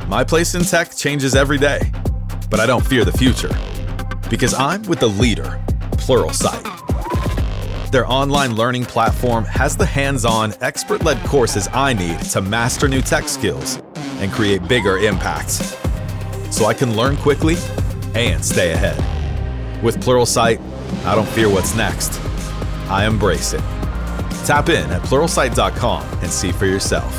My place in tech changes every day, but I don't fear the future because I'm with the leader, Pluralsight. Their online learning platform has the hands-on, expert-led courses I need to master new tech skills and create bigger impacts, so I can learn quickly and stay ahead. With Pluralsight, I don't fear what's next. I embrace it. Tap in at Pluralsight.com and see for yourself.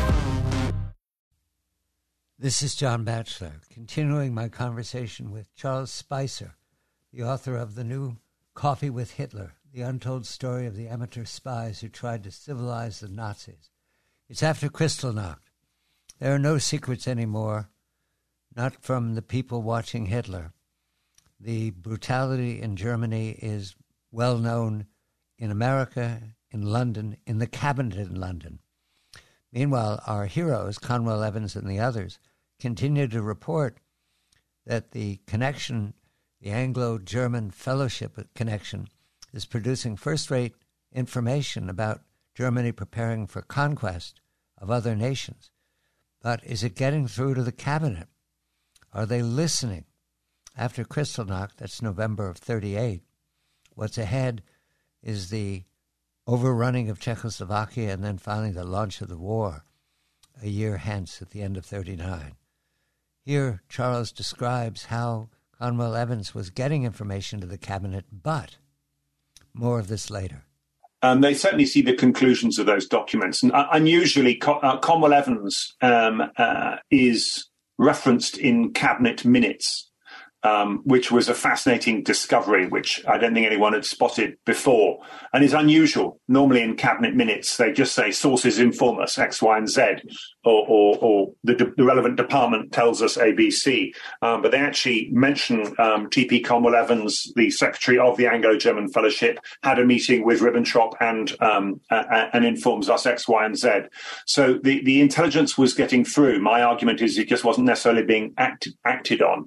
This is John Batchelor, continuing my conversation with Charles Spicer, the author of the new Coffee with Hitler, the untold story of the amateur spies who tried to civilize the Nazis. It's after Kristallnacht. There are no secrets anymore, not from the people watching Hitler. The brutality in Germany is well known in America, in London, in the cabinet in London. Meanwhile, our heroes, Conwell Evans and the others, continue to report that the connection, the Anglo-German fellowship connection, is producing first-rate information about Germany preparing for conquest of other nations. But is it getting through to the cabinet? Are they listening? After Kristallnacht, that's November of 1938, what's ahead is the overrunning of Czechoslovakia and then finally the launch of the war a year hence at the end of 1939. Here, Charles describes how Conwell Evans was getting information to the cabinet, but more of this later. They certainly see the conclusions of those documents. And unusually, Conwell Evans is referenced in cabinet minutes, which was a fascinating discovery, which I don't think anyone had spotted before, and is unusual. Normally in cabinet minutes, they just say sources inform us X, Y, and Z, or the relevant department tells us ABC. But they actually mention T.P. Conwell Evans, the secretary of the Anglo-German Fellowship, had a meeting with Ribbentrop and informs us X, Y, and Z. So the intelligence was getting through. My argument is it just wasn't necessarily being acted on.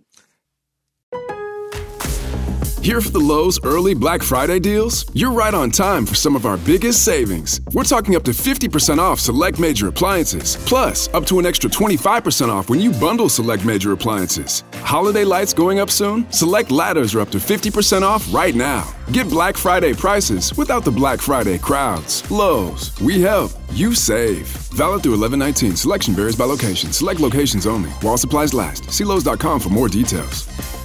Here for the Lowe's early Black Friday deals? You're right on time for some of our biggest savings. We're talking up to 50% off select major appliances, plus up to an extra 25% off when you bundle select major appliances. Holiday lights going up soon? Select ladders are up to 50% off right now. Get Black Friday prices without the Black Friday crowds. Lowe's, we help, you save. Valid through 11/19. Selection varies by location. Select locations only. While supplies last. See Lowe's.com for more details.